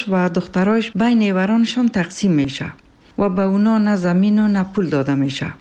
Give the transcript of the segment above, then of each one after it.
و دختراش بین نیورانشان تقسیم میشه و به اونا نه زمین و نه پول داده میشه.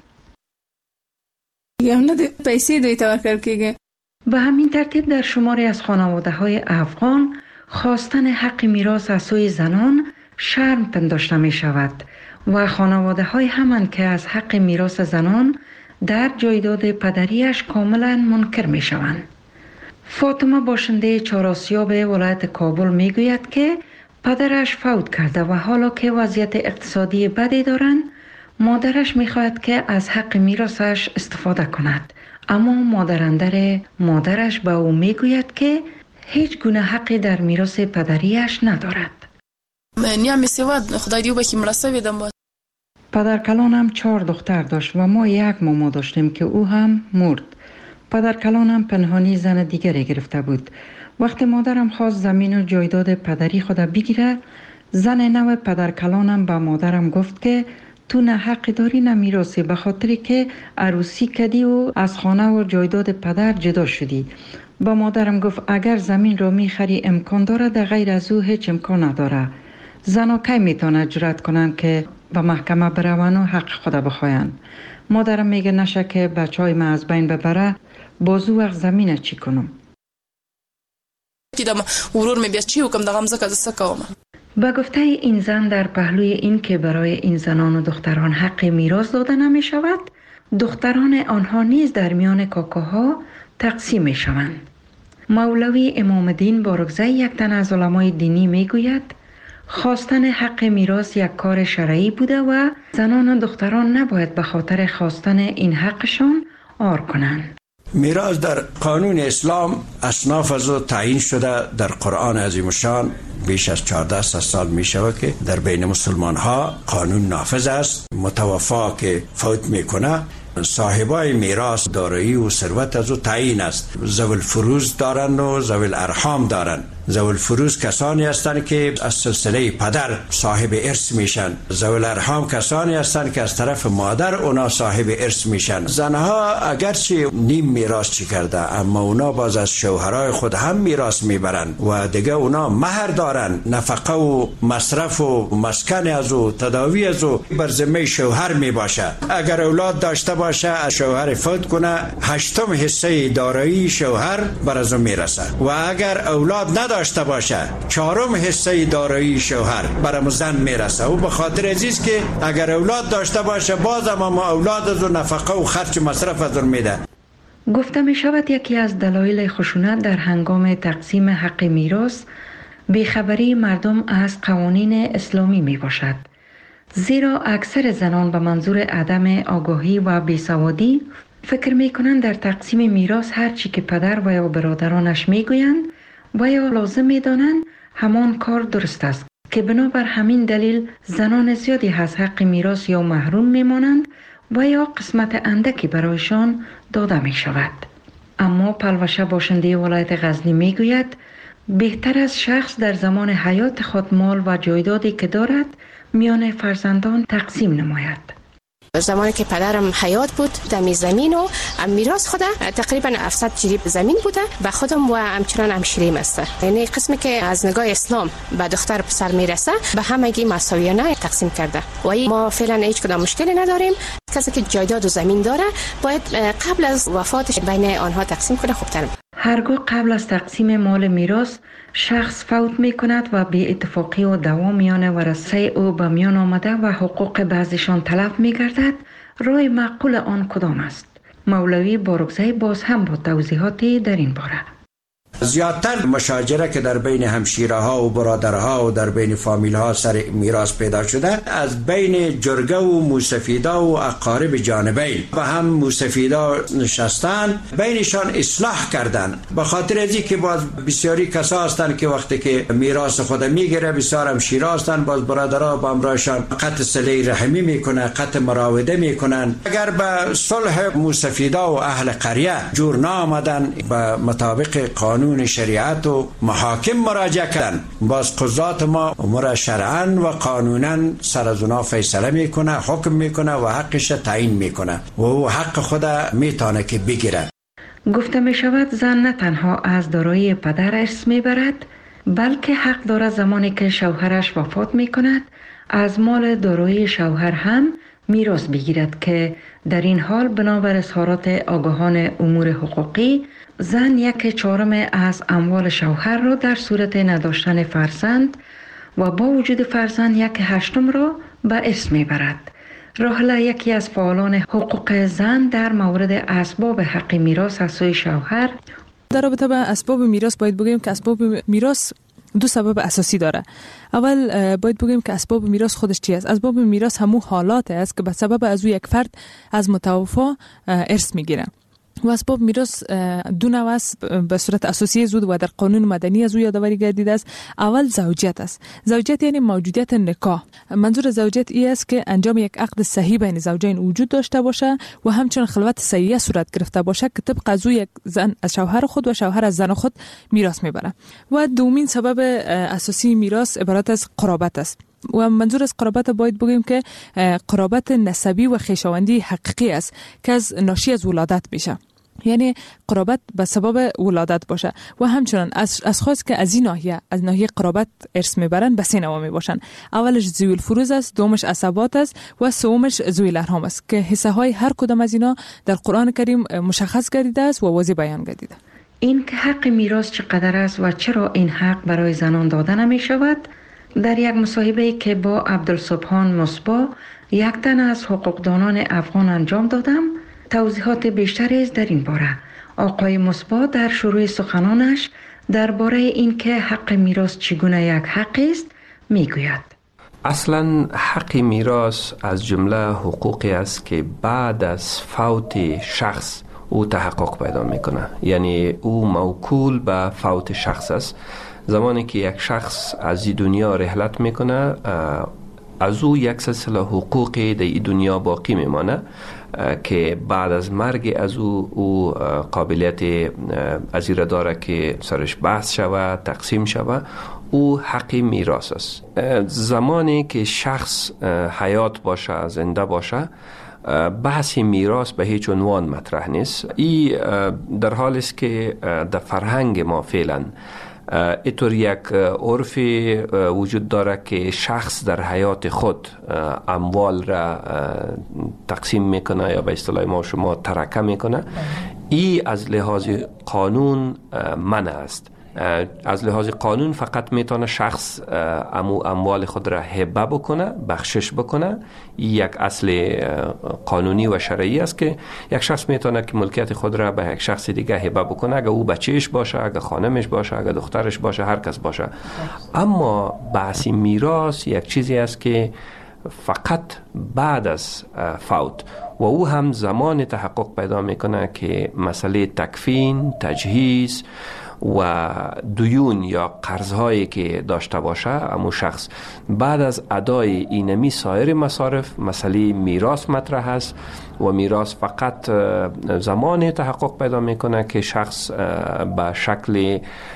یا نه پیسې دوی ته ورکړل کیږي. به همین ترتیب در شماری از خانواده های افغان خواستن حق میراث از سوی زنان شرم پنداشته می شود و خانواده های همان که از حق میراث زنان در جایداد پدریش کاملا منکر می شوند. فاطمه باشنده چهارآسیاب ولایت کابل می گوید که پدرش فوت کرده و حالا که وضعیت اقتصادی بدی دارند، مادرش می خواهد که از حق میراثش استفاده کند. اما مادرش به او می گوید که هیچ گونه حقی در میراث پدریش ندارد. نیام سواد خدای دیو بخی مرسه ویدم بود. پدر کلانم 4 دختر داشت و ما 1 ماما داشتیم که او هم مرد. پدر کلانم پنهانی زن دیگری گرفته بود. وقتی مادرم خواست زمین و جایداد پدری خود بگیره، زن نو پدر کلانم به مادرم گفت که تو نه حقی داری نه میراثی، به خاطری که عروسی کردی و از خانه و جایداد پدر جدا شدی. با مادرم گفت اگر زمین رو میخری امکان داره، در غیر از او هیچ امکان نداره. زنها کی میتونه جرأت کنن که به محکمه برون و حق خود بخواین؟ مادرم میگه نشه که بچهای من از بین ببره، بازو وقت زمینه چی کنم؟ دیدم ورور میبید چی حکم دغم زکه دسکوم. با گفته این زن در پهلوی این که برای این زنان و دختران حق میراث داده نمی شود، دختران آنها نیز در میان کاکاها تقسیم می شوند. مولوی امام الدین بارکزی، یک تن از علمای دینی می گوید خواستن حق میراث یک کار شرعی بوده و زنان و دختران نباید به خاطر خواستن این حقشان عار کنند. میراث در قانون اسلام اصناف از تعیین شده. در قرآن عظیم الشان بیش از 14 سال می شود که در بین مسلمان ها قانون نافذ است. متوفا که فوت میکنه، صاحبای میراث دارایی و ثروت از او تعیین است. ذوی الفروض دارند و ذوی الارحام دارند. ذوی الفروض کسانی هستند که از سلسله پدر صاحب ارث میشن. ذوی الارحام کسانی هستند که از طرف مادر اونا صاحب ارث میشن. زنها اگرچه نیم میراث چی کرده، اما اونا باز از شوهرای خود هم میراث میبرند و دیگه اونا مهر دارند. نفقه و مصرف و مسکن از او، تداوی از او بر ذمه شوهر میباشه. اگر اولاد داشته باشه، شوهر فوت کنه، 8 حصه دارایی شوهر بر از او میرسه و اگر اولاد داشته باشه 4 حصه دارایی شوهر برام زن میرسه. و به خاطر عزیز که اگر اولاد داشته باشه، بازم اما اولاد از نفقه و خرج مصرف از میده. گفته می شود یکی از دلایل خشونت در هنگام تقسیم حق میراث بیخبری مردم از قوانین اسلامی می باشد. زیرا اکثر زنان به منظور عدم آگاهی و بیسوادی فکر می کنند در تقسیم میراث هر چی که پدر و یا برادرانش می گویند و یا لازم می دانند همان کار درست است، که بنابر همین دلیل زنان زیادی از حق میراث یا محروم می مانند و یا قسمت اندکی برایشان داده می شود. اما پلوشه باشنده ولایت غزنی می گوید بهتر از شخص در زمان حیات خود مال و جایدادی که دارد میان فرزندان تقسیم نماید. زمانی که پدرم حیات بود، دمی زمین و میراث خود تقریبا 700 جریب زمین بوده و خودم و همچنان همشیریم است. یعنی قسمی که از نگاه اسلام به دختر پسر میرسه به همگی مساویانه تقسیم کرده و ما فعلا هیچ کدام مشکلی نداریم. کسی که جایداد و زمین داره باید قبل از وفاتش بین آنها تقسیم کنه. خوبتر هرگاه قبل از تقسیم مال میراث شخص فوت می کند و بی اتفاقی و دعوا میان ورثه او به میان آمده و حقوق بعضیشان تلف می گردد، راه معقول آن کدام است؟ مولوی بارکزی باز هم با توضیحاتی در این باره. زیادتر مشاجره که در بین همشیرها و برادرها و در بین فامیلها سر میراث پیدا شده، از بین جرگه و موسفیدا و اقارب جانبین و هم موسفیدا نشستن، بینشان اصلاح کردن. به خاطر ازی که باز بسیاری کسا هستند که وقتی که میراث خود میگیره، بسیار همشیرا هستند، باز برادرها با امرایشان قطع صله رحمی میکنن، قطع مراوده میکنن. اگر به صلح موسفیدا و اهل قریه جور نامدن، به مطابق قانون شریعت و محاکم مراجعه کردن، باز قضات ما امور شرعاً و قانوناً سر از اونا فیصله میکنه، حکم میکنه و حقش تعیین میکنه و او حق خود میتونه که بگیره. گفته می شود زن نه تنها از دارایی پدر ارث میبرد، بلکه حق دارد زمانی که شوهرش وفات می کند از مال دارایی شوهر هم میراث بگیرد که در این حال بنابر اظهارات آگاهان امور حقوقی زن 1/4 از اموال شوهر را در صورت نداشتن فرزند و با وجود فرزند 1/8 را به ارث میبرد. راهله یکی از فعالان حقوق زن در مورد اسباب حق میراث از سوی شوهر. در رابطه با اسباب میراث باید بگیم که اسباب میراث 2 سبب اساسی داره. اول باید بگیم که اسباب میراث خودش چی است؟ اسباب میراث همون حالات است که به سبب از یک فرد از متوفی ارث میگیره. و اسباب میراث 2 نوع است به صورت اساسی زود و در قانون مدنی از او یادآوری گردیده است. اول زوجیت است. زوجیت یعنی موجودیت نکاح. منظور زوجیت این است که انجام یک عقد صحیح بین زوجین وجود داشته باشه و همچنین خلوت صحیحه صورت گرفته باشه که طبق از او یک زن از شوهر خود و شوهر از زن خود میراث میبره. و دومین سبب اساسی میراث عبارت از قرابت است. و منظور از قرابت باید بگیم که قرابت نسبی و خویشاوندی حقیقی است که از ناشی از ولادت میشه. یعنی قرابت به سبب ولادت باشه و همچنان از خاص که از این ناحیه قرابت ارث میبرن به 3 نوع میباشن. اولش ذوی الفروض است، دومش عصبات است و سومش ذوی الارحام است که حصه های هر کدام از اینا در قرآن کریم مشخص گردیده است و واضح بیان گردیده. این که حق میراث چقدر است و چرا این حق برای زنان داده نمی شود، در یک مصاحبه که با عبدالسبحان مصباح یک تن از حقوقدانان افغان انجام دادم توضیحات بیشتری است در این باره. آقای مصباح در شروع سخنانش درباره این که حق میراث چگونه یک حق است میگوید. اصلا حق میراث از جمله حقوقی است که بعد از فوت شخص او تحقق پیدا میکنه. یعنی او موکول به فوت شخص است. زمانی که یک شخص از این دنیا رحلت میکنه از او یک سلسله حقوقی در این دنیا باقی میمانه که بعد از مرگ از او قابلیت از این داره که سرش بحث شود، تقسیم شود. او حق میراث است. زمانی که شخص حیات باشه، زنده باشه، بحث میراث به هیچ عنوان مطرح نیست. این در حالی است که در فرهنگ ما فعلا اینطور یک عرف وجود داره که شخص در حیات خود اموال را تقسیم میکنه یا به اصطلاح ما شما ترکه میکنه. این از لحاظ قانون منع است. از لحاظ قانون فقط میتونه شخص اموال خود را هبه بکنه، بخشش بکنه. یک اصل قانونی و شرعی است که یک شخص میتونه که ملکیت خود را به یک شخص دیگه هبه بکنه، اگه او بچهش باشه، اگه خانمش باشه، اگه دخترش باشه، هر کس باشه. اما بحث میراث یک چیزی است که فقط بعد از فوت و او هم زمان تحقق پیدا میکنه که مسئله تکفین، تجهیز و دیون یا قرضهایی که داشته باشه امو شخص بعد از ادای اینمی سایر مصارف مسئله میراث مطرح است و میراث فقط زمان تحقق پیدا میکنه که شخص به شکل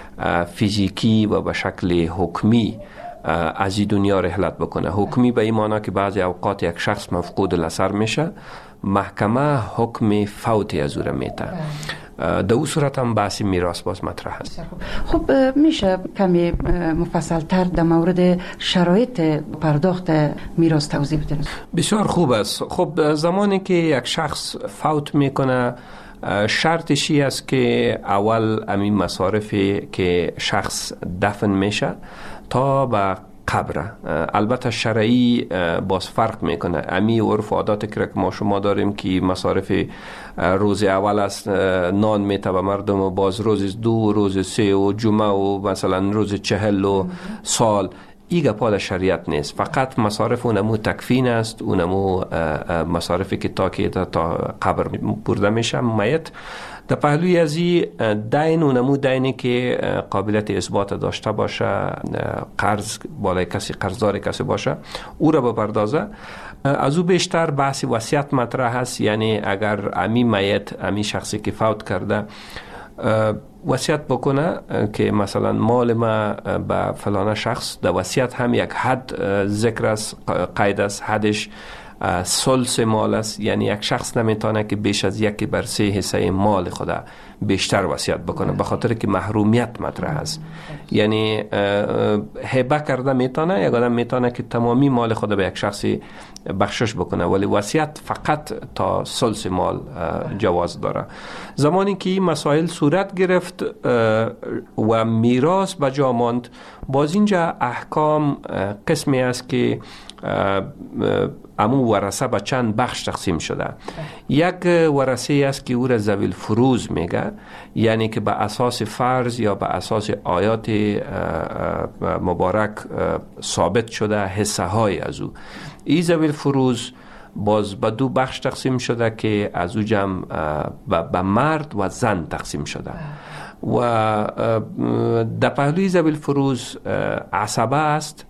فیزیکی و به شکل حکمی از این دنیا رحلت بکنه. حکمی به این معنی که بعضی اوقات یک شخص مفقود الاثر میشه، محکمه حکم فوت از او را میده. در اون صورت هم بحث میراث باز مطرح است. خب میشه کمی مفصل تر در مورد شرایط پرداخت میراث توضیح بدید؟ بسیار خوب است. خب زمانی که یک شخص فوت میکنه شرطش است که اول همین مصارفی که شخص دفن میشه تا به قبر. البته شرعی باز فرق میکنه. امی عرف و عادات که ما شما داریم که مصارف روز اول است نان میته به مردم و باز روز 2، روز 3 و جمعه و مثلا روز 40 و سال، ایگه پاد شریعت نیست. فقط مصارف اونمو تکفین است، اونمو مصارفی که تا قبر برده میشه میت. در پهلوی ازی دین اونمو دینی که قابلیت اثبات داشته باشه، قرض بالای کسی، قرضدار کسی باشه، او را بپردازه. از او بیشتر بحث وصیت مطرح هست. یعنی اگر امی میت، امی شخصی که فوت کرده وصیت بکنه که مثلا مال ما به فلان شخص، در وصیت هم یک حد ذکر است، قید است. حدش ثلث مال است، یعنی یک شخص نمیتونه که بیش از 1/3 حصه مال خود بیشتر وصیت بکنه، به خاطر که محرومیت مطرح است. یعنی هبه کرده میتونه، یک آدم میتونه که تمامی مال خود به یک شخصی بخشش بکنه، ولی وصیت فقط تا ثلث مال جواز داره. زمانی که این مسائل صورت گرفت و میراث به جا ماند، باز اینجا احکام قسمی است که امو ورثه به چند بخش تقسیم شده. یک ورثه است که او را ذوی الفروض میگه، یعنی که به اساس فرض یا به اساس آیات مبارک ثابت شده حصه های از او. این ذوی الفروض باز به 2 بخش تقسیم شده که از او جمع به مرد و زن تقسیم شده. و در پهلوی ذوی الفروض عصبه است.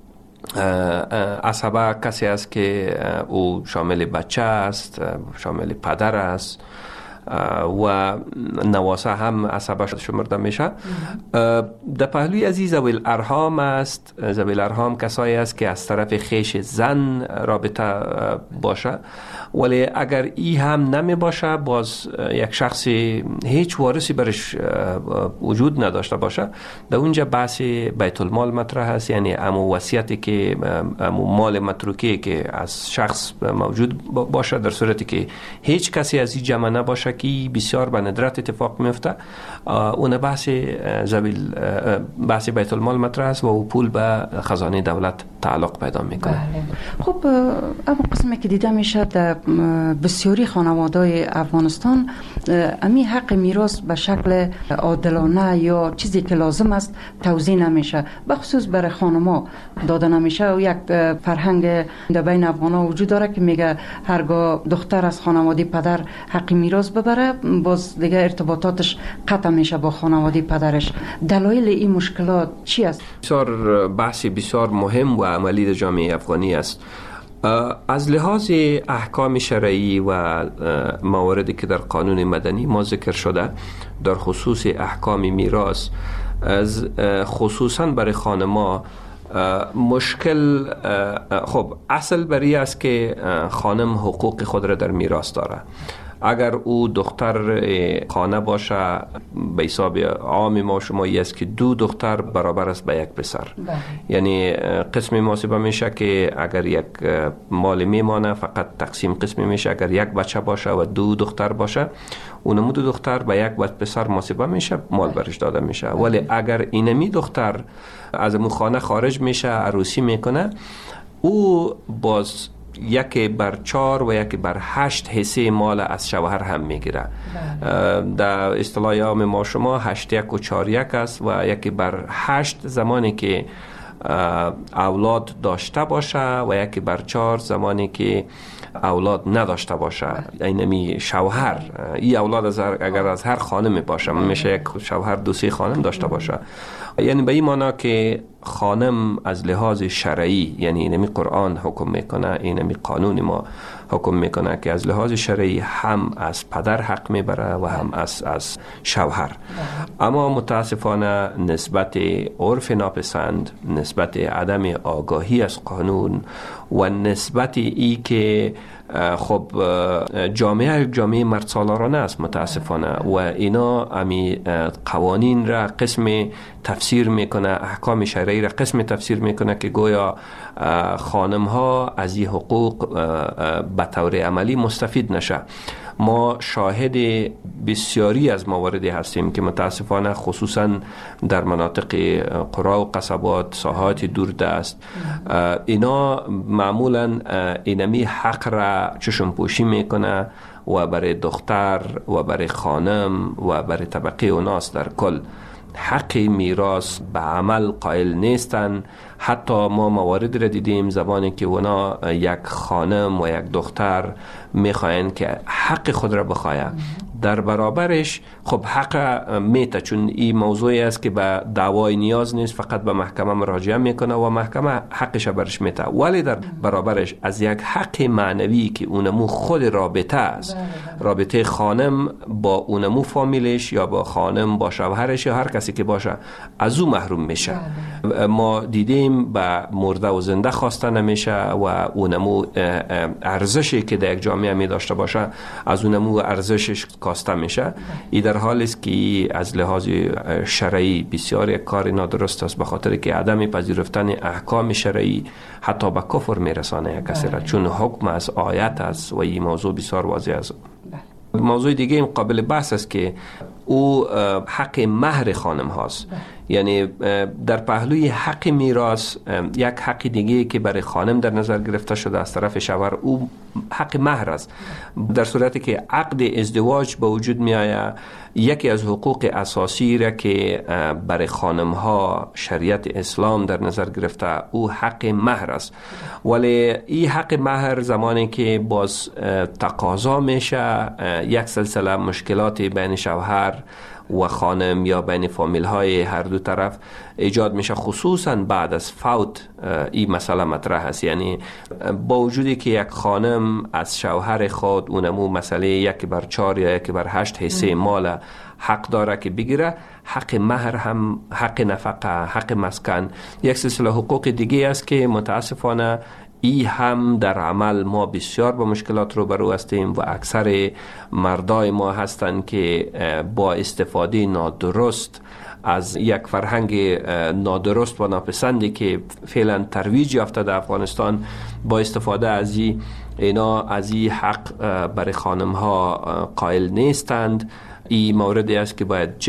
عصبه کسی است که او شامل بچه است، شامل پدر است و نواسه هم عصبه شمرده میشه. در پهلوی از ذوی الارحام است. ذوی الارحام کسایی است که از طرف خیش زن رابطه باشه، ولی اگر ای هم نمی باشه، باز یک شخصی هیچ وارثی برش وجود نداشته باشه، در اونجا بحث بیت المال مطرح است، یعنی امو وصیتی که امو مال متروکی که از شخص موجود باشه، در صورتی که هیچ کسی از این جمع نباشه که بسیار به ندرت اتفاق میفته، اون بحث بیت المال مطرح است و پول به خزانه دولت تعلق پیدا میکنه. بله. خب اما قسمی که دیده میشه در بسیاری خانواده‌های افغانستان امی حق میراث به شکل عادلانه یا چیزی که لازم است توزیع نمیشه، به خصوص برای خانم‌ها داده نمیشه. و یک فرهنگ در بین افغان‌ها وجود داره که میگه هرگاه دختر از خانواده پدر حق میراث ببره، باز دیگه ارتباطاتش قطع میشه با خانواده پدرش. دلایل این مشکلات چی است؟ بسیار بحثی بسیار مهم و عملی در جامعه افغانی است. از لحاظ احکام شرعی و مواردی که در قانون مدنی ما ذکر شده در خصوص احکام میراث، خصوصا برای خانما مشکل، خب اصل بری است که خانم حقوق خود را در میراث داره. اگر او دختر خانه باشه، به حساب عام ما شمایی است که 2 دختر برابر است به 1 پسر. یعنی قسم محاسبه میشه که اگر یک مال میمانه فقط تقسیم قسمی میشه، اگر 1 بچه باشه و 2 دختر باشه، اونمو 2 دختر به 1 پسر محاسبه میشه، مال برش داده میشه. ولی اگر اینمی دختر از اون خانه خارج میشه، عروسی میکنه، او باز 1/4 و 1/8 حصه مال از شوهر هم میگیره. در اصطلاح عام ما شما 8:1 و 4:1 است و 1/8 زمانی که اولاد داشته باشه و 1/4 زمانی که اولاد نداشته باشه. اینمی شوهر، این اولاد اگر از هر خانم باشه، میشه یک شوهر 2-3 خانم داشته باشه. یعنی به این معنی که خانم از لحاظ شرعی، یعنی اینمی قرآن حکم میکنه، اینمی قانون ما حکم میکنه که از لحاظ شرعی هم از پدر حق میبره و هم از شوهر. اما متاسفانه نسبت عرف ناپسند، نسبت عدم آگاهی از قانون و نسبت ای که خب جامعه مرد سالارانه است متاسفانه، و اینا امی قوانین را قسم تفسیر میکنه، احکام شرعی را قسم تفسیر میکنه که گویا خانم ها از این حقوق به طور عملی مستفید نشه. ما شاهد بسیاری از مواردی هستیم که متاسفانه خصوصا در مناطق قرا و قصبات، ساحات دوردست، اینا معمولا اینمی حق را چشم پوشی میکنه و برای دختر و برای خانم و برای طبقه اوناس در کل حق میراث به عمل قائل نیستن. حتی ما موارد را دیدیم زمانی که اونا یک خانم و یک دختر میخواین که حق خود را بخواید، در برابرش خب حق میته، چون این موضوعی است که به دعوای نیاز نیست، فقط به محکمه مراجعه میکنه و محکمه حقش برش میته، ولی در برابرش از یک حق معنوی که اونمو خود رابطه است، رابطه خانم با اونمو فامیلش یا با خانم با شوهرش یا هر کسی که باشه، از او محروم میشه. ما دیدیم داریم به مرده و زنده خواسته نمیشه و اونمو ارزشی که در یک جامعه می داشته باشه از اونمو ارزشش کاسته میشه. این در حالی است که از لحاظ شرعی بسیار یک کار نادرست است، به خاطر که عدم پذیرفتن احکام شرعی حتی به کفر میرسانه کسی را، چون حکم از آیت است و این موضوع بسیار واضح است. موضوع دیگه این قابل بحث است که او حق مهر خانم هاست. یعنی در پهلوی حق میراث یک حق دیگه که برای خانم در نظر گرفته شده از طرف شوهر، او حق مهر است. در صورتی که عقد ازدواج به وجود می آید، یکی از حقوق اساسی را که برای خانم ها شریعت اسلام در نظر گرفته او حق مهر است. ولی این حق مهر زمانی که باز تقاضا میشه یک سلسله مشکلات بین شوهر و خانم یا بین فامیل های هر دو طرف ایجاد میشه، خصوصا بعد از فوت این مسئله مطرح است. یعنی با وجودی که یک خانم از شوهر خود اونمو مسئله 1/4 یا 1/8 حصه مال حق داره که بگیره، حق مهر هم، حق نفقه، حق مسکن، یک سلسله حقوق دیگه است که متاسفانه ای هم در عمل ما بسیار با مشکلات روبرو هستیم و اکثر مردای ما هستند که با استفاده نادرست از یک فرهنگ نادرست و ناپسندی که فعلا ترویج یافته در افغانستان، با استفاده از اینا از این حق برای خانم ها قائل نیستند. این موردی است که باید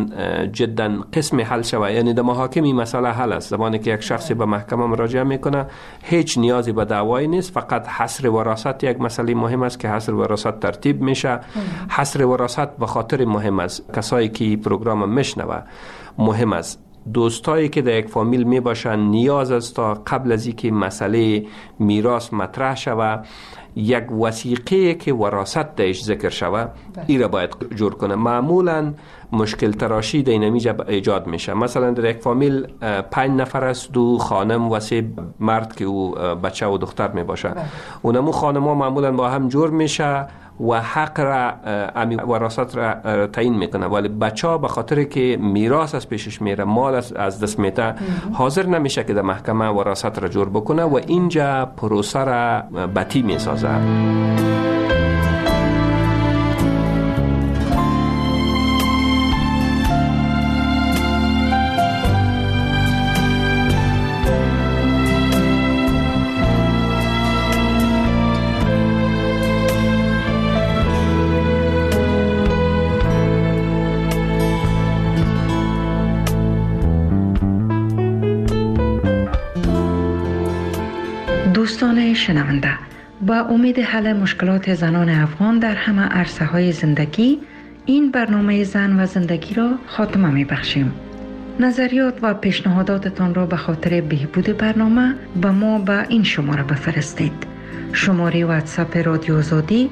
جدا قسم حل شود. یعنی در محاکم این مسئله حل است. زمانی که یک شخصی به محکمه مراجعه میکنه هیچ نیازی به دعوایی نیست، فقط حصر وراثت یک مسئله مهم است که حصر وراثت ترتیب میشه. حصر وراثت به خاطر مهم است، کسایی که پروگرام میشنوه مهم است، دوستایی که در یک فامیل می باشن نیاز است تا قبل از اینکه مسئله میراث مطرح شود یک وثیقه که وراثت درش ذکر شود این را باید جور کنه. معمولا مشکل تراشی در اینجا ایجاد میشه. مثلا در یک فامیل 5 نفر است، 2 خانم و 3 مرد که او بچه و دختر می باشه. اونمو خانم ها معمولا با هم جور میشه و حق را امی وراثت را تعیین میکنه، ولی بچه ها به خاطر که میراث از پیشش میره، مال از دست میته، حاضر نمیشه که در محکمه وراثت را جور بکنه و اینجا پروسه را بطی میسازه. دوستان شنونده، با امید حل مشکلات زنان افغان در همه عرصه‌های زندگی، این برنامه زن و زندگی را خاتمه می‌بخشیم. نظریات و پیشنهاداتتان را به خاطر بهبود برنامه به ما به این شماره بفرستید. شماره واتساپ رادیو آزادی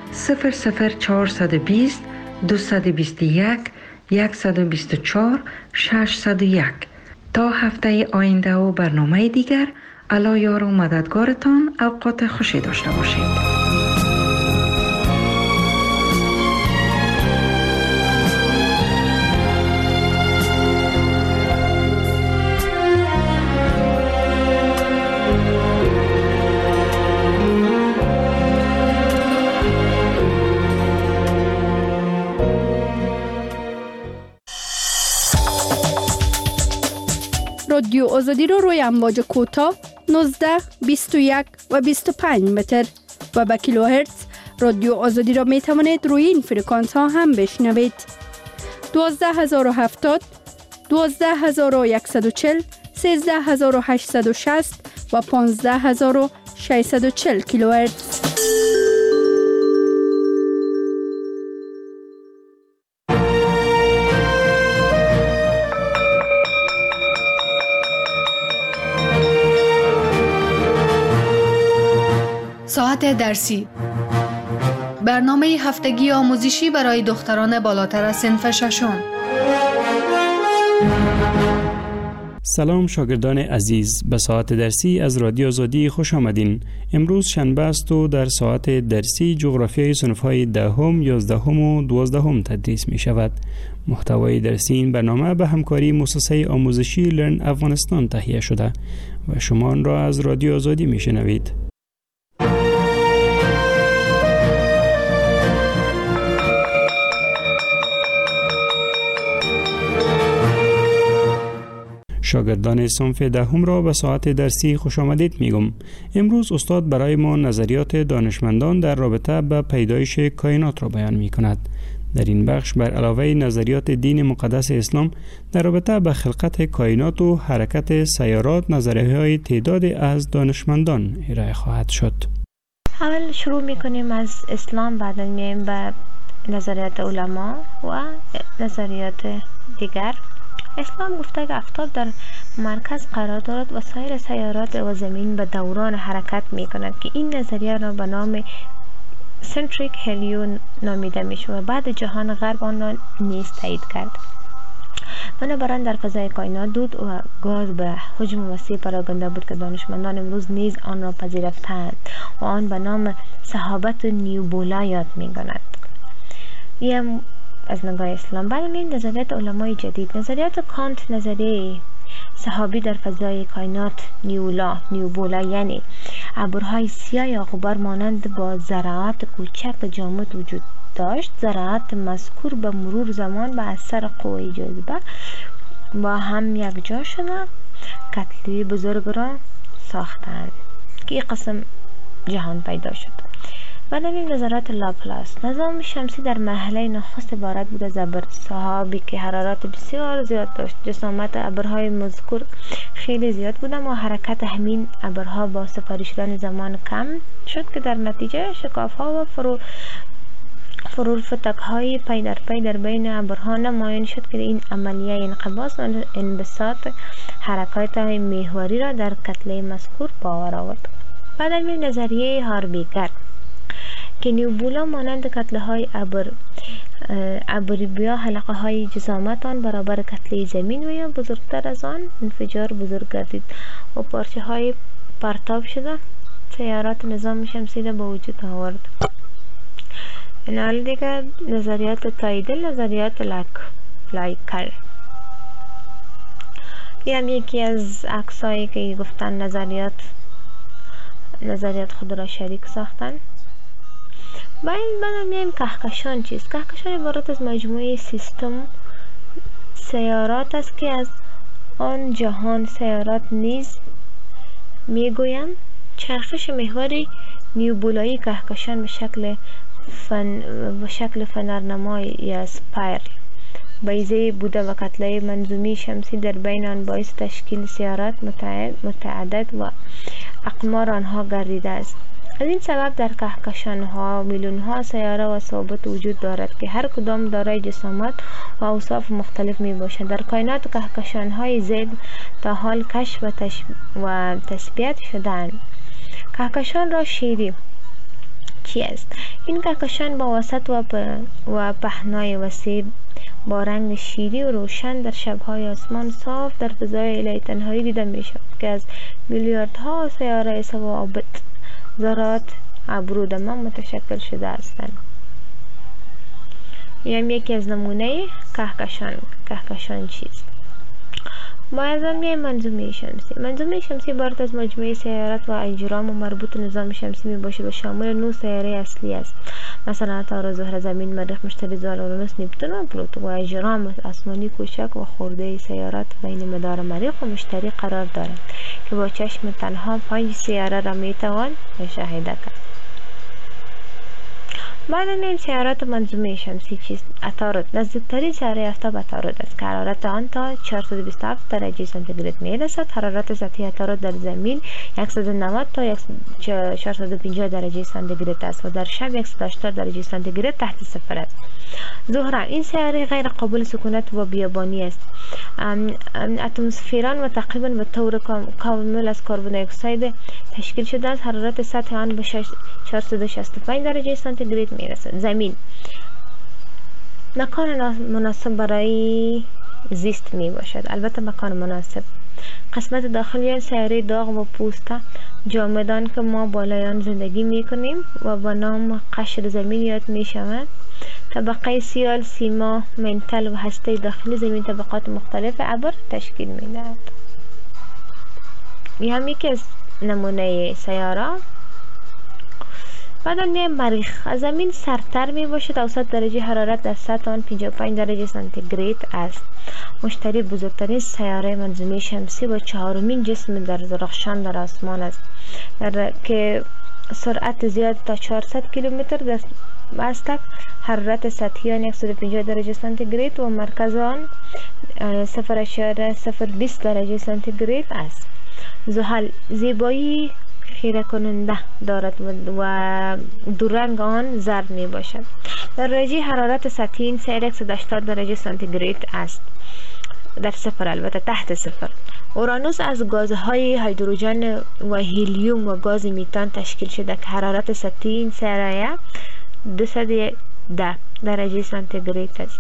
00420 221 124 601. تا هفته آینده و برنامه دیگر، الله یار و مددگارتان. اوقات خوشی داشته باشید. رادیو آزادی رو روی امواج کوتاه 19، 21 و 25 متر و با کیلوهرتز رادیو آزادی را می توانید روی این فرکانس ها هم بشنوید. 12070، 12140، 13860 و 15640 کیلوهرتز. ساعت درسی، برنامه هفتگی آموزشی برای دختران بالاتر از صنف ششم. سلام شاگردان عزیز، به ساعت درسی از رادیو آزادی خوش آمدین. امروز شنبه است و در ساعت درسی جغرافیای صنف‌های 10ام، 11ام و 12ام تدریس می شود. محتوای درسی این برنامه به همکاری مؤسسه آموزشی لرن افغانستان تهیه شده و شما آن را از رادیو آزادی می شنوید. شاگردان صنف 10ام را به ساعت درسی خوش آمدید میگم. امروز استاد برای ما نظریات دانشمندان در رابطه با پیدایش کائنات را بیان می کند. در این بخش بر علاوه نظریات دین مقدس اسلام در رابطه با خلقت کائنات و حرکت سیارات، نظریه‌های تعدادی از دانشمندان ارائه خواهد شد. اول شروع میکنیم از اسلام، بعد میایم به نظریات علما و نظریات دیگر. اسلام گفته که آفتاب در مرکز قرار دارد و سایر سیارات و زمین به دوران حرکت می کند که این نظریه را به نام سنتریک هلیو نامیده می شود و بعد جهان غرب آن را نیز تایید کرد. بنابراین در فضای کائنات دود و گاز به حجم وسیع پراگنده بود که دانشمندان امروز نیز آن را پذیرفتند و آن به نام سحابت نیوبولا یاد می کند. از نگاه اسلام. بعد این نظریات علمای جدید، نظریات کانت، نظریه سحابی در فضای کائنات نیوبولا یعنی ابرهای سیاه یا غبار مانند با ذرات کوچک جامد وجود داشت. ذرات مذکور به مرور زمان به اثر قوه جاذبه با هم یک جا شده کتله بزرگ را ساختند که این قسم جهان پیدا شد. بعد این نظریات لاپلاس، نظام شمسی در مرحله نخست عبارت بود از ابرسحابی که حرارت بسیار زیاد داشت. جسامت ابرهای مذکور خیلی زیاد بود و حرکت همین ابرها با سپری شدن زمان کم شد که در نتیجه شکاف‌ها و فرورفتک‌های پی در پی در بین ابرها نمایان شد که این عملیه انقباض و انبساط حرکات محوری را در کتله مذکور باور آورد. بعد این نظریه هاربیگر که نیوبولا مانند کتله های ابریبیا حلقه های جسامت آن برابر کتله زمین و یا بزرگتر از آن انفجار بزرگ گردید و پارچه های پرتاب شده سیارات نظام شمسی را به وجود آورد. این حال دیگر نظریات تاییدل، نظریات لایکر. این هم یکی از عکسایی که گفتن نظریات خود را شریک ساختن. بعد میایم کهکشان چیست؟ کهکشان عبارت از مجموعه سیستم سیارات است که از آن جهان سیارات نیز میگویند. چرخش محوری نیوبولایی کهکشان به شکل فنرنمای یا سپایرل بیضه بوده و کتله منظومی شمسی در بین آن باعث تشکیل سیارات متعدد و اقمار آنها گردیده است. از این سبب در کهکشان ها میلیون ها سیاره و ثابت وجود دارد که هر کدام دارای جسامت و اوصاف مختلف می باشند. در کائنات کهکشان های زیاد تا حال کشف و تثبیت شده‌اند. کهکشان را شیری چی است؟ این کهکشان با وسط و پهنای وسیع با رنگ شیری و روشن در شب‌های آسمان صاف در فضای الهی تنهایی دیده می شود که از میلیاردها سیاره ثوابت ذرات ابرودمان متشکل شده هستند. یکی از نمونه کهکشان چیست؟ باید منظومه شمسی. منظومه شمسی عبارت از مجموعه سیارات و اجرام و مربوط نظام شمسی می باشد و شامل 9 سیاره اصلی است، مثلا عطارد، زهره، زمین، مریخ، مشتری، زحل، اورانوس، نپتون و پلوتو و اجرام آسمانی کوچک و خرده سیارات بین مدار مریخ و مشتری قرار دارند که با چشم تنها 5 سیاره را می توان مشاهده کرد. بعد این سیارات منظومه شمسی چیست؟ عطارد نزدیکترین سیاره آفتاب عطارد است که حرارت آن تا 427 درجه سانتیگراد میرسد. حرارت سطحی عطارد در زمین 190 تا 450 درجه سانتیگراد است و در شب 180 درجه سانتیگراد تحت صفر است. زهره این سیاره غیر قابل سکونت و بیابانی است. اتمسفران و تقریبا به طور کامل از کربن دی اکساید تشکیل شده است. حرارت سطح آن به 465 درجه سانتیگراد میرسد. زمین مکان مناسب برای زیست می باشد. البته مکان مناسب قسمت داخلی سیاره داغ و پوسته جامدان که ما بالای آن زندگی می کنیم و با نام قشر زمین یاد می شود. طبقه سیال، سیما، منتل و هسته داخلی زمین طبقات مختلف ابر تشکیل می دهد. این هم یکی از نمونه سیاره. بعد میایم مریخ. از زمین سردتر می باشد. اوسط درجه حرارت در سطح آن 55 درجه سانتیگراد است. مشتری بزرگترین سیاره منظومه شمسی و چهارمین جسم در درخشان در آسمان است که سرعت زیاد تا 400 کیلومتر در است. حرارت سطحی آن 150 درجه سانتیگراد و مرکز آن 0.020 درجه سانتیگراد است. زحل زیبایی خیره کننده دارد و دو رنگ آن زرد می باشد. در درجه حرارت سطحی این سیاره 180 درجه سانتیگراد است، در صفر البته تحت صفر. اورانوس از گازهای هیدروژن و هلیوم و گاز میتان تشکیل شده که حرارت سطحی این سیاره 210 درجه سانتیگراد است.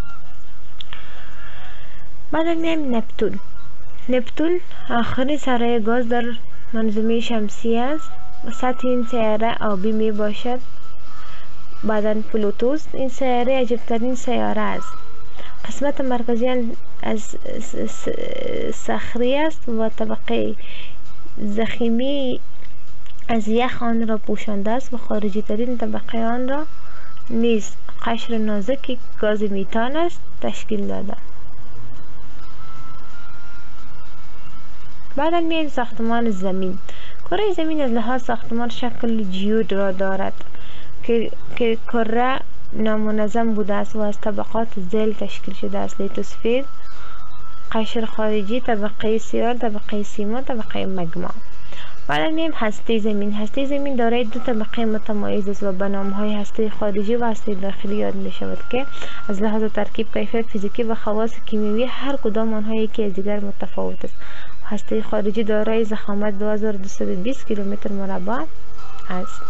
بعد میایم نپتون. نپتون آخرین سیاره گاز در منظومه شمسی است. سطح این سیاره آبی می باشد. بعداً پلوتوس. این سیاره عجیبترین سیاره است. قسمت مرکزی از صخری است و طبقه ضخیمی از یخ آن را پوشانده است و خارجی ترین طبقه آن را نیز قشر نازکی گاز میتان است تشکیل داده. بعد میایم ساختمان زمین. کره زمین از لحاظ ساختمان شکل جیود را دارد که کره نامنظم بوده است و از طبقات ذیل تشکیل شده است: لیتوسفیر، قشر خارجی، طبقه سیال، طبقه سیما، طبقه مگما. بعد میایم هسته زمین. هسته زمین دارای دو طبقه متمایز است و به نام‌های هسته خارجی و هسته داخلی یاد می شود که از لحاظ ترکیب، کیفیت فیزیکی و خواص کیمیایی هر کدام آنها یکی از دیگر متفاوت است. هسته خارجی دارای ضخامت 2220 کیلومتر مربع است.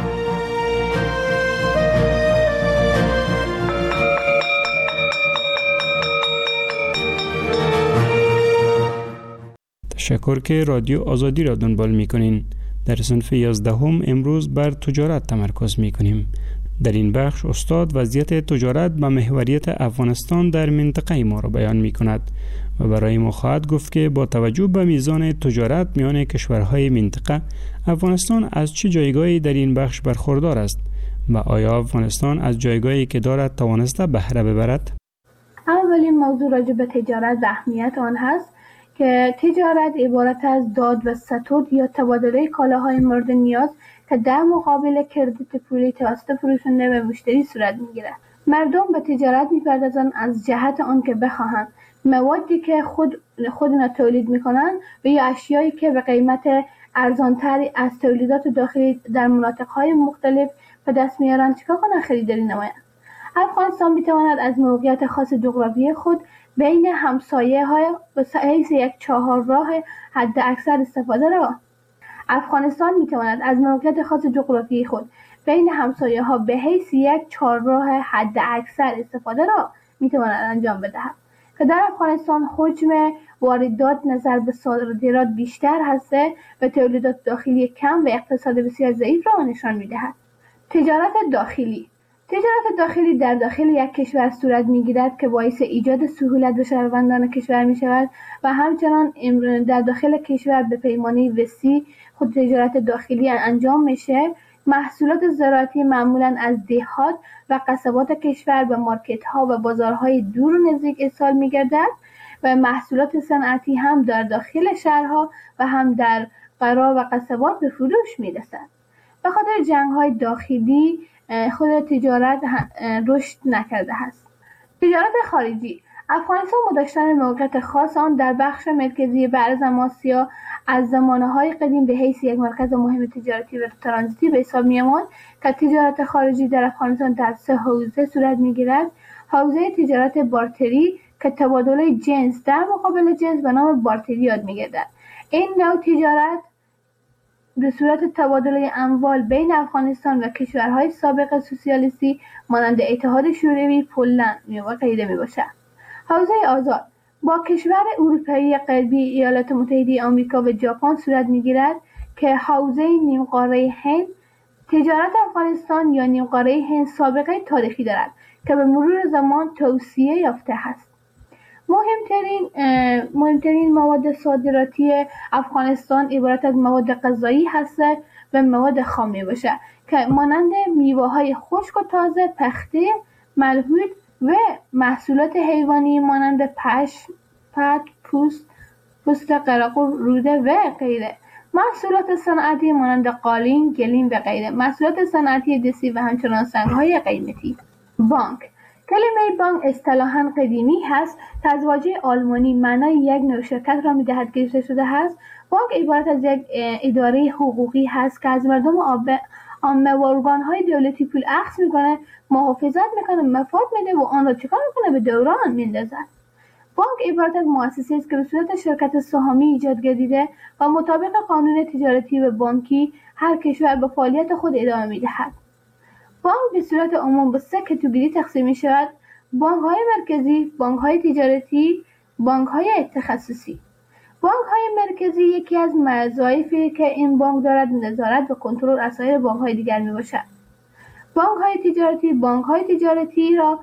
تشکر که رادیو آزادی را دنبال می‌کنین. در صنف 11 امروز بر تجارت تمرکز می‌کنیم. در این بخش استاد وضعیت تجارت و محوریت افغانستان در منطقه ما را بیان می‌کند و برای ما خواهد گفت که با توجه به میزان تجارت میان کشورهای منطقه، افغانستان از چه جایگاهی در این بخش برخوردار است و آیا افغانستان از جایگاهی که دارد توانسته بهره ببرد؟ اولین موضوع راجع به تجارت و اهمیت آن هست که تجارت عبارت از داد و ستود یا تبادله کالاهای مورد نیاز که در مقابل کردیت پولی توسط فروشنده به مشتری صورت میگیرد. مردم به تجارت میپردازند از جهت آن که بخواهند موادی که خودنا تولید میکنند و یا اشیایی که به قیمت ارزانتری از تولیدات داخلی در مناطقهای مختلف به دست میارند چیکار کنند؟ خریداری نمایند. افغانستان میتواند از موقعیت خاص جغرافیایی خود بین همسایه های به حیث یک چهارراه حد اکثر استفاده را افغانستان میتواند از موقعیت خاص جغرافیایی خود بین همسایه ها به حیث یک چهارراه حد اکثر استفاده را میتواند انجام بدهد که در افغانستان حجم واردات نظر به صادرات بیشتر هسته و تولیدات داخلی کم و اقتصاد بسیار ضعیف را نشان میدهد. تجارت داخلی در داخل یک کشور صورت میگیرد که باعث ایجاد سهولت به شهروندان کشور می شود و همچنان در داخل کشور به پیمانه وسیع خود تجارت داخلی انجام میشه. محصولات زراعتی معمولا از دهات و قصبات کشور به مارکت ها و بازارهای دور و نزدیک ارسال می گردد و محصولات صنعتی هم در داخل شهرها و هم در قرا و قصبات به فروش می رسد. به خاطر جنگ های داخلی خود تجارت رشد نکرده است. تجارت خارجی افغانستان با داشتن موقعیت خاص آن در بخش مرکزی برزم آسیا از زمانه‌های قدیم به حیث یک مرکز مهم تجارتی و ترانزیتی به حساب می‌آمد که تجارت خارجی در افغانستان در 3 حوزه صورت می‌گیرد. حوزه تجارت بارتری که تبادل جنس در مقابل جنس به نام بارتری یاد می‌گردد. این نوع تجارت به صورت تبادل اموال بین افغانستان و کشورهای سابق سوسیالیستی مانند اتحاد شوروی، پولند و غیره میباشد. حوزه آزاد با کشور اروپایی غربی ایالات متحده آمریکا و ژاپن صورت می‌گیرد که حوزه نیمقاره هند تجارت افغانستان یا نیمقاره هند سابقه تاریخی دارد که به مرور زمان توسعه یافته است. مهمترین مواد صادراتی افغانستان عبارت از مواد غذایی هستند و مواد خام میباشد که مانند میوه‌های خشک و تازه، پخته، ملحود و محصولات حیوانی مانند پشم، پت، پوست قراقو، روده و غیره. محصولات صنعتی مانند قالین، گلیم و غیره. محصولات صنعتی دستی و همچنان سنگ‌های قیمتی. بانک. کلمه بانک اصطلاحاً قدیمی هست که از واژه آلمانی معنای یک نوع شرکت را می‌دهد که گرفته شده است. بانک عبارت از یک اداره حقوقی هست که از مردم عامه و ارگان‌های دولتی پول اخذ می‌کنه، محافظت می‌کنه، مفاد میده و آن را چکار می‌کنه؟ به دوران می‌اندازد. بانک عبارت از مؤسسه است که به صورت شرکت سهامی ایجاد گردیده و مطابق قانون تجارتی و بانکی هر کشور به فعالیت خود ادامه می‌دهد. بانک به صورت عموم به 3 کاتگوری تقسیم می‌شود: بانک‌های مرکزی، بانک‌های تجارتی، بانک‌های تخصصی. بانک‌های مرکزی یکی از وظایفی که این بانک دارد نظارت و کنترل از سایر بانک‌های دیگر میباشد. بانک‌های تجارتی را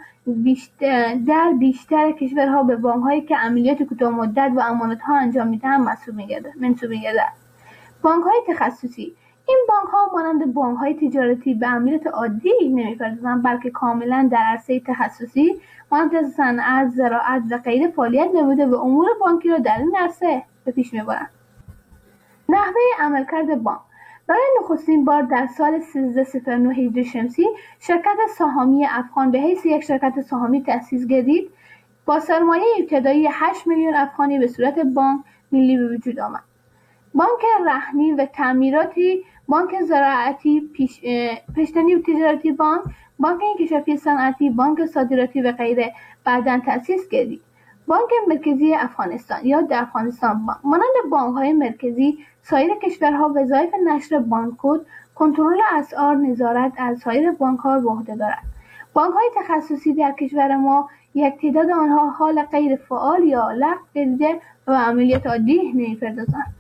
در بیشتر کشورها به بانک‌هایی که عملیات کوتاه مدت و امانت‌ها انجام می‌دهند منسوب می‌گردد. بانک‌های تخصصی این بانک‌ها مانند بانک‌های تجارتی به عملیات عادی نمی‌پردازند، بلکه کاملاً در عرصه تخصصی مانند صنعت، زراعت و غیره فعالیت نموده و امور بانکی را در این عرصه به پیش می‌برند. نحوه عملکرد بانک: برای نخستین بار در سال 1309 هجری شمسی شرکت سهامی افغان به حیث یک شرکت سهامی تأسیس گردید. با سرمایه ابتدایی 8 میلیون افغانی به صورت بانک ملی به وجود آمد. بانک رهنی و تعمیراتی، بانک زراعتی، پیشتنی و تجارتی بانک انکشافی صنعتی، بانک صادراتی و غیره بعداً تأسیس گردید. بانک مرکزی افغانستان یا در افغانستان بانک مانند بانک‌های مرکزی سایر کشورها وظایف نشر بانک کد، کنترل اسعار، نظارت از سایر بانک‌ها به عهده دارد. بانک‌های تخصصی در کشور ما یک تعداد آنها حال غیر فعال یا لغو گردیده و عملیات عادی نمی‌پردازند.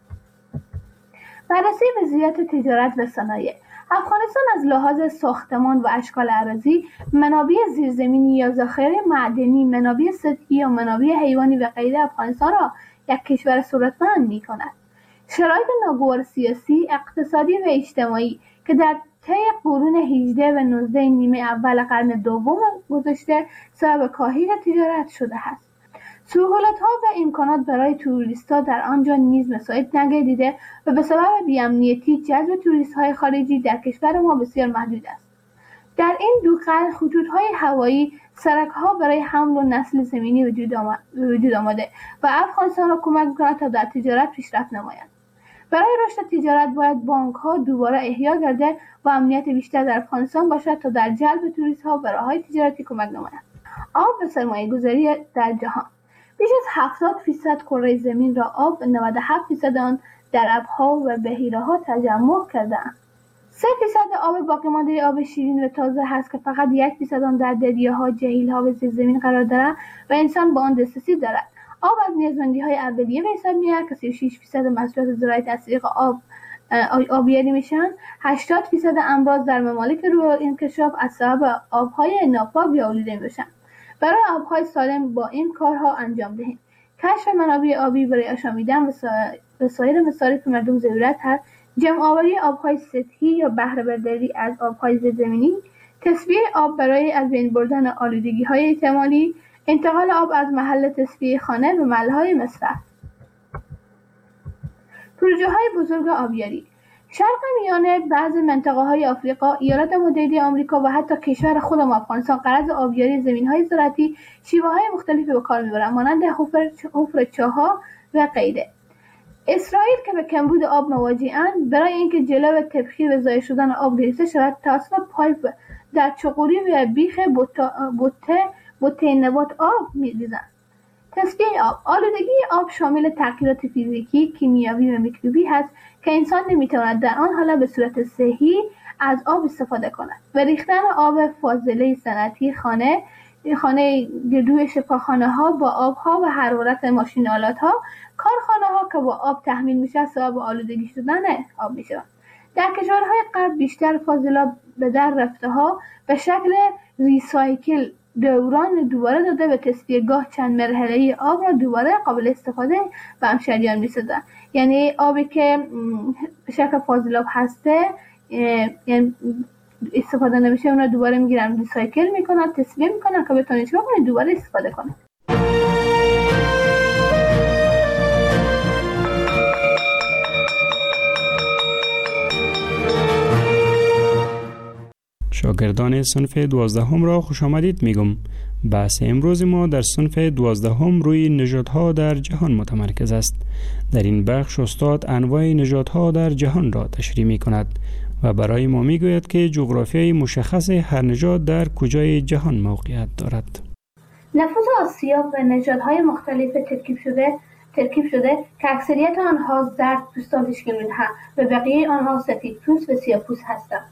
بررسی وضعیت تجارت و صنایع: افغانستان از لحاظ ساختمان و اشکال اراضی، منابع زیرزمینی یا ذخایر معدنی، منابع سطحی یا منابع حیوانی و غیره افغانستان را یک کشور ثروتمند می‌کند. شرایط ناگوار سیاسی، اقتصادی و اجتماعی که در طی قرون 18 و 19 نیمه اول قرن دوم گذشته سبب کاهش تجارت شده است. سهولت‌ها و امکانات برای توریست‌ها در آنجا نیز مساعد نگردیده و به سبب بی‌امنیتی جذب توریست‌های خارجی در کشور ما بسیار محدود است. در این دو قرن خطوط‌های هوایی، سرک‌ها برای حمل و نقل زمینی وجود آمده و افغانستان را کمک می‌کند تا در تجارت پیشرفت نماید. برای رشد تجارت باید بانک‌ها دوباره احیا گردد و امنیت بیشتر در افغانستان باشد تا در جلب توریست‌ها و راه‌های تجارتی کمک نماید. آب و سرمایه‌گذاری در جهان: بیش از 70% کره زمین را آب و 97% آن در ابرها و بحیره‌ها تجمع کرده‌اند. 3% آب باقی مانده آب شیرین و تازه هست که فقط 1% آن در دریاها، جهیل‌ها و زیرزمین قرار دارد و انسان با آن دسترسی دارد. آب از نیازمندی‌های اولیه به حساب می‌آید که 36% محصولات زراعی از طریق آبیاری میشن. 80% امراض در ممالک روی انکشاف از سبب آب‌های ناپاک یا آلوده میشن. برای آب‌های سالم با این کارها انجام دهیم. کشف منابع آبی برای آشامیدن و سایر مصارف مردم ضرورت هست. جمع‌آوری آب‌های سطحی یا بهره برداری از آب‌های زیرزمینی، تصفیه آب برای از بین بردن آلودگی‌های احتمالی، انتقال آب از محل تصفیه خانه به محل‌های مصرف. پروژه‌های بزرگ آبیاری: شرق میانه، بعضی منطقه‌های آفریقا، ایالات متحده آمریکا و حتی کشور خودم افغانستان غرض آبیاری زمین‌های زراعتی شیوه‌های مختلفی به کار می‌برند مانند حفر چاه‌ها و غیره. اسرائیل که به کمبود آب مواجه‌اند، برای اینکه جلو تبخیر و ضایع شدن آب گرفته شود توسط پایپ در چغوری و بیخ بوته نبات آب می‌ریزند. تصفیه آب: آلودگی آب شامل تغییرات فیزیکی، کیمیایی و میکروبی هست که انسان نمیتواند در آن حالت به صورت صحیح از آب استفاده کند و ریختن آب فاضله صنعتی خانه، خانه گردوی شفاخانه ها با آب ها و حرارت ماشین آلات ها، کارخانه ها که با آب تحمیل میشه سبب آلودگی شدن آب میشه. در کشورهای غرب بیشتر فاضلاب به در رفته ها به شکل ریسایکل دوران دوباره داده و تصفیه‌گاه چند مرحله‌ای آب را دوباره قابل استفاده به همشهریان می‌سازه. یعنی آبی که به شکل فاضلاب هسته یعنی استفاده نمیشه اون رو دوباره میگیرن ریسایکل میکنن، تصفیه میکنن که بتونن چیکار کنن دوباره استفاده کنن. شاگردان صنف 12 را خوش آمدید میگم. بحث امروز ما در صنف 12 روی نژادها در جهان متمرکز است. در این بخش استاد انواع نژادها در جهان را تشریح می کند و برای ما می گوید که جغرافیای مشخص هر نژاد در کجای جهان موقعیت دارد. نفوذ آسیا و نژادهای مختلف ترکیب شده که اکثریت آنها زرد پوستان تشکیل می‌دهند و بقیه آنها سفید پوست و سیاه پوست هستند.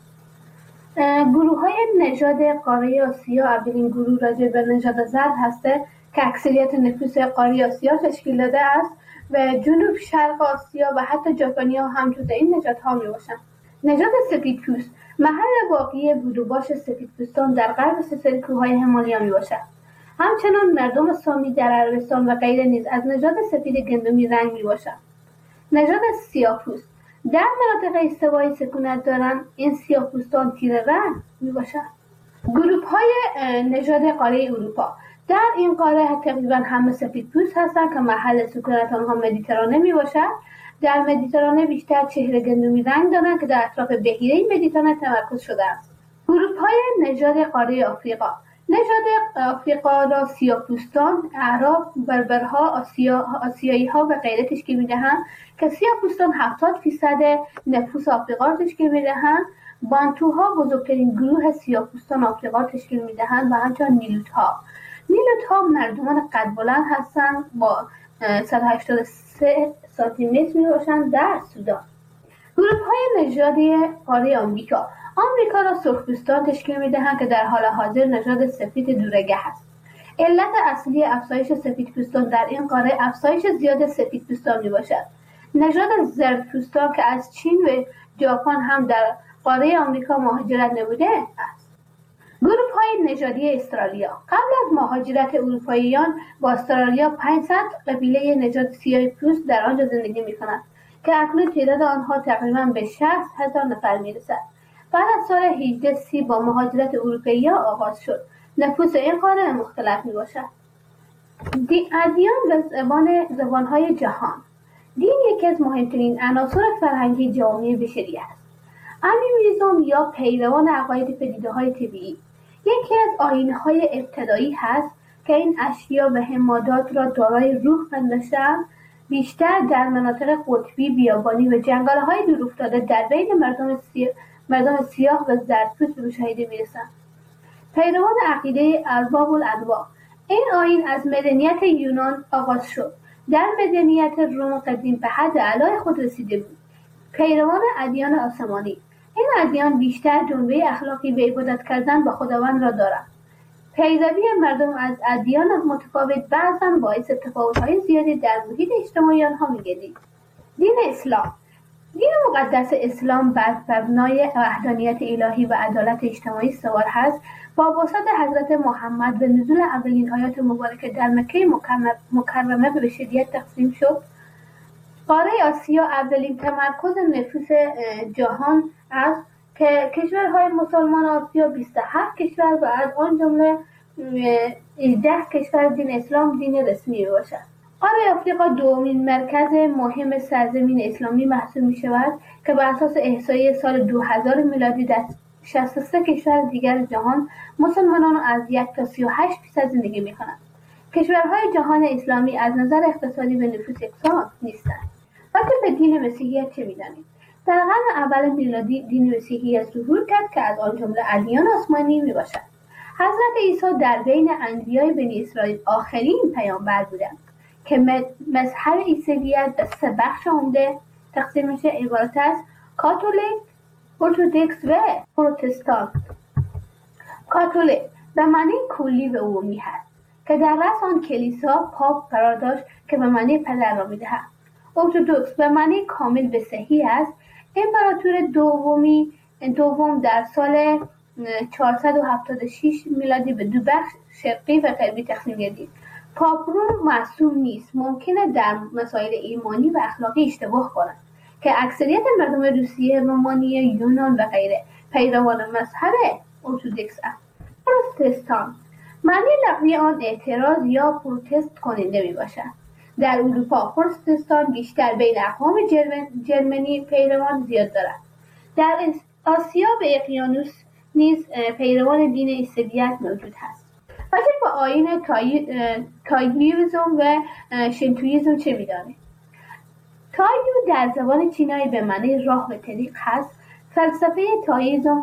گروه های نژاد قاره آسیا اولین گروه راجع به نژاد زرد هسته که اکثریت نفوس قاره آسیا تشکیل داده است و جنوب شرق آسیا و حتی ژاپنی ها هم جزء این نژادها می باشند. نژاد سفیدپوست محل واقعی بود و باش سفیدپوستان در غرب سلسله کوههای همالیا می باشد. همچنان مردم سامی در عربستان و غیره نیز از نژاد سفید گندمی رنگ می باشند. نژاد سیاه‌پوست در مناطق استوایی سکونت دارند. این سیاه‌پوستان تیره رنگ می باشند. گروه های نژاد قاره اروپا در این قاره تقریبا همه سفیدپوست هستند که محل سکونت آنها مدیترانه می باشد. در مدیترانه بیشتر چهره گندمی رنگ دارند که در اطراف بحیره مدیترانه تمرکز شده است. گروه های نژاد قاره آفریقا نژاد آفریقا را سیاه‌پوستان، اعراب، بربرها، آسیایی ها و غیره تشکیل می‌دهند که سیاه‌پوستان 70% نفوس آفریقا را تشکیل می‌دهند. بانتوها بزرگترین گروه سیاه‌پوستان آفریقا را تشکیل می‌دهند و همچنین نیلوت‌ها مردمان قد بلند هستند با 183 سانتی متر میباشند در سودان. گروه های نژادی قاره آمریکا را سرخپوستان تشکیل میدهند که در حال حاضر نژاد سفید دورگه است. علت اصلی افزایش سفیدپوستان در این قاره افزایش زیاد سفیدپوستان میباشد. نژاد زردپوستان که از چین و ژاپن هم در قاره آمریکا مهاجرت نموده است. گروه های نژادی استرالیا قبل از مهاجرت اروپاییان با استرالیا 500 قبیله نژاد سیاه‌پوست در آنجا زندگی می‌کنند که اکنون تعداد آنها تقریباً به 60,000 نفر می‌رسد. بعد از سال 1830 با مهاجرت اروپایی‌ها آغاز شد. نفوس این قاره مختلف میباشد. ادیان و زبان‌های جهان. دین یکی از مهمترین عناصر فرهنگی جامعه بشری است. انیمیسم یا پیروان عقاید پدیده‌های طبیعی یکی از آیین‌های ابتدایی هست که این اشیا و حمادات را دارای روح پنداشته‌اند. بیشتر در مناطق قطبی، بیابانی و جنگل‌های دورافتاده در بین مردم سیاه و زردپوست به مشاهده می‌رسند. پیروان عقیده ارباب الانواع این آیین از مدنیت یونان آغاز شد. در مدنیت روم قدیم به حد اعلای خود رسیده بود. پیروان ادیان آسمانی این ادیان بیشتر جنبه اخلاقی به عبادت کردن به خداوند را دارند. پیروی مردم از ادیان متفاوت بعضاً باعث تفاوت‌های زیادی در محیط اجتماعی آنها می‌گردید. دین اسلام دین مقدس اسلام بر مبنای وحدانیت الهی و عدالت اجتماعی سوار هست. با واسطه حضرت محمد و نزول اولین آیات مبارکه در مکه مکرمه به شدت تقسیم شد. قاره آسیا اولین تمرکز نفوس جهان است که کشورهای مسلمان آسیا 27 کشور و از آن جمله 18 کشور دین اسلام دین رسمی باشد. قاره آفریقا دومین مرکز مهم سرزمین اسلامی محسوب می شود که بر اساس احصایه سال 2000 میلادی در 63 کشور دیگر جهان مسلمانان از 1 تا 38% زندگی می کنند. کشورهای جهان اسلامی از نظر اقتصادی و نفوس یکسان نیستند. وقتی به دین مسیحیت چه می‌دانید؟ در قرن اول میلادی دین مسیحیت ظهور کرد که از آن جمله ادیان آسمانی می باشد. حضرت عیسی در بین انبیای بنی اسرائیل آخرین پیامبر بودند که مذهب عیسویت به 3 بخش عمده تقسیم میشه عبارت از کاتولیک، ارتدوکس و پروتستان. کاتولیک به معنی کلی و عمومی هست که در رأس آن کلیسا پاپ قرار داشت که به معنی پدر را می‌دهد. ارتدوکس به معنی کامل و صحیح است. امپراتور دوم در سال 476 میلادی به دو بخش شرقی و غربی تقسیم گردید. پاپ روم معصوم نیست، ممکنه در مسائل ایمانی و اخلاقی اشتباه کند که اکثریت مردم روسیه، رومانی، یونان و غیره پیروان مذهب ارتدوکس است. پروتستان معنی لغوی آن اعتراض یا پروتست کننده می باشد. در اروپا پروتستان بیشتر بین اقوام جرمنی پیروان زیاد دارد. در آسیا و اقیانوس نیز پیروان دین عیسویت موجود هست. راجع به آیین تایویزم و شینتویزم چه می‌دانید؟ تایو در زبان چینایی به معنی راه و طریق هست. فلسفه تایویزم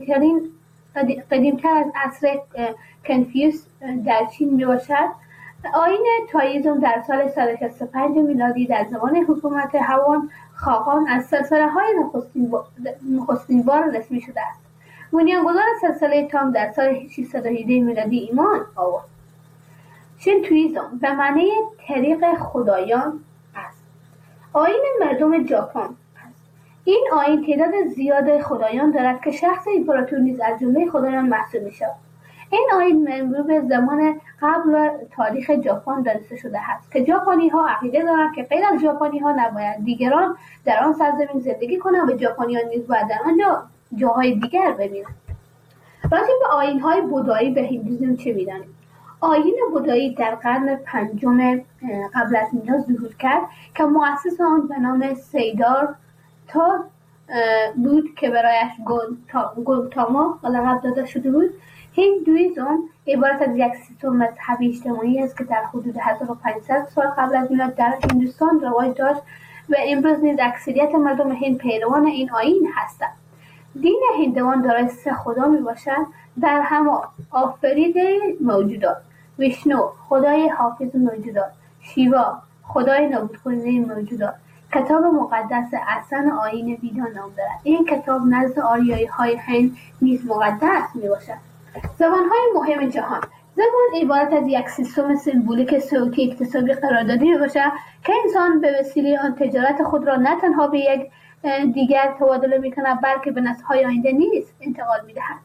قدیمتر از عصر کنفوسیوس در چین میباشد. آیین تایویزم در سال 165 میلادی در زمان حکومت هوان خاقان از سلسله‌های نخستین‌وار رسمی شده است. بنیانگذار سلسله تام در سال 618 میلادی ایمان آورد. شینتویزم به معنی طریق خدایان است. آیین مردم ژاپن است. این آیین تعداد زیاد خدایان دارد که شخص امپراتور نیز از جمله خدایان محسوب می‌شود. این آیین مربوط به زمان قبل تاریخ ژاپن دانسته شده است که ژاپنی‌ها عقیده دارند که غیر از ژاپنی‌ها نباید دیگران در آن سرزمین زندگی کنند و ژاپنیان نیز باید در آنجا جاهای دیگر ببینند. راجع به آیین‌های بودایی و هندویسم چه می‌دانید؟ آیین بودایی در قرن 5 قبل از میلاد ظهور کرد که مؤسس آن به نام سیدارتا بود که برایش گوتاما لقب داده شده بود. هندویسم عبارت از یک سیستم مذهبی اجتماعی است که در حدود 1500 سال قبل از میلاد در هندوستان رواج داشت و امروز نیز اکثریت مردم هند پیروان این آیین هستند. دین هندوان دارای 3 خدا می باشد: برهما آفریده موجودات، ویشنو خدای حافظ موجودات، شیوا خدای نابود کننده موجودات. کتاب مقدس اصلا آیین ویدا نام دارد. این کتاب نزد آریایی های هند نیز مقدس می باشد. زبان‌های مهم جهان. زبان عبارت از یک سیستم سمبولیک صوتی اکتسابی قراردادی می باشد که انسان به وسیله آن تجارت خود را نه تنها به یک دیگر تبادله می کند بلکه به نسل‌های آینده نیز انتقال می دهد.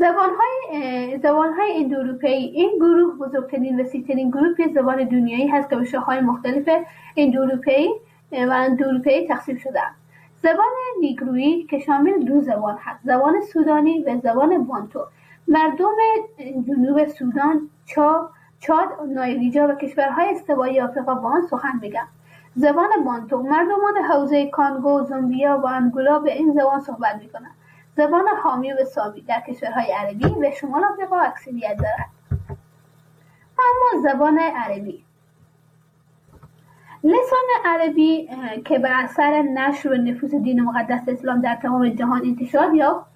زبان‌های اندواروپئی. این گروه بزرگترین و وسیع‌ترین گروه زبان دنیایی هست که به شاخه‌های مختلف اندواروپئی تقسیم شده است. زبان نیگرویی که شامل 2 زبان هست: زبان سودانی و زبان بانتو. مردم جنوب سودان، چاد، نایجر و کشورهای استوایی آفریقا با آن سخن می‌گویند. زبان بانتو. مردمان حوزه کانگو، زامبیا و انگولا به این زبان صحبت می‌کنند. زبان حامی و سامی در کشورهای عربی و شمال آفریقا اکثریت دارد. اما زبان عربی. لسان عربی که به اثر نشر و نفوذ دین مقدس اسلام در تمام جهان انتشار یافت،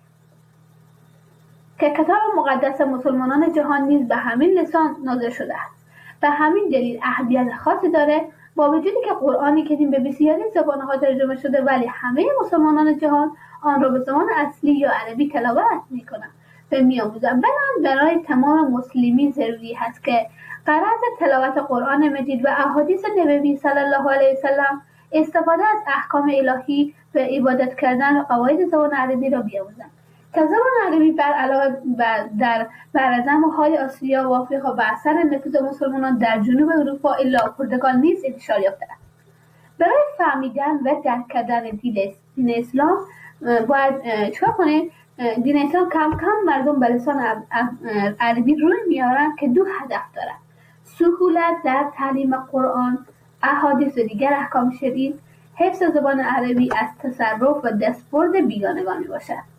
که کتاب مقدس مسلمانان جهان نیز به همین لسان نازل شده است. به همین دلیل اهمیت خاصی داره، با وجودی که قرآن کریم به بسیاری زبان‌ها ترجمه شده ولی همه مسلمانان جهان آن را به زبان اصلی یا عربی تلاوت می‌کنند و می‌آموزند. برای تمام مسلمین ضروری است که غرض تلاوت قرآن مجید و احادیث نبوی صلی الله علیه وسلم استفاده از احکام الهی و عبادت کردن و قواعد زبان عربی را بیاموزند. که زبان عربی بر علاوه در برزم‌های آسیا و آفریقا به اثر نفوذ مسلمانان در جنوب اروپا الا پرتغال نیز انتشار یافته است. برای فهمیدن و درک کردن دین اسلام باید چیکار کنیم؟ دین اسلام کم کم مردم به لسان عربی روی میارن که 2 هدف دارد: سهولت در تعلیم قرآن، احادیث و دیگر احکام شرعی. حفظ زبان عربی از تصرف و دستبرد بیگانگان میباشد.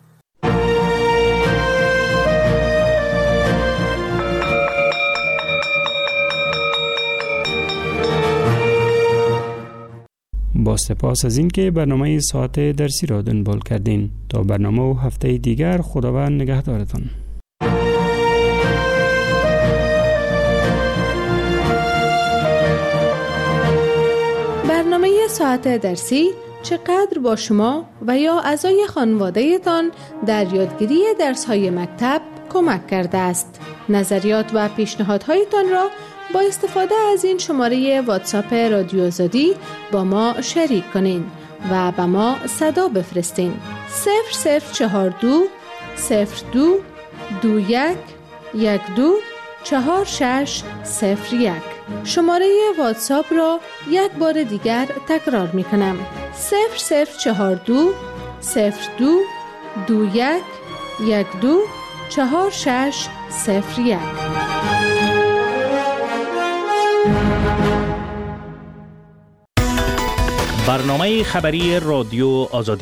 با سپاس از اینکه برنامه ساعت درسی را دنبال کردین. تا برنامه و هفته دیگر خداوند نگهدارتان. برنامه ساعت درسی چقدر با شما و یا اعضای خانواده‌تان در یادگیری درس‌های مکتب کمک کرده است؟ نظریات و پیشنهادهایتان را با استفاده از این شماره واتساپ رادیو آزادی با ما شریک کنین و به ما صدا بفرستین. 0042 02 21 12 4601. شماره واتساپ را یک بار دیگر تکرار می کنم. 0042 02 21 12 4601. برنامه خبری رادیو آزادی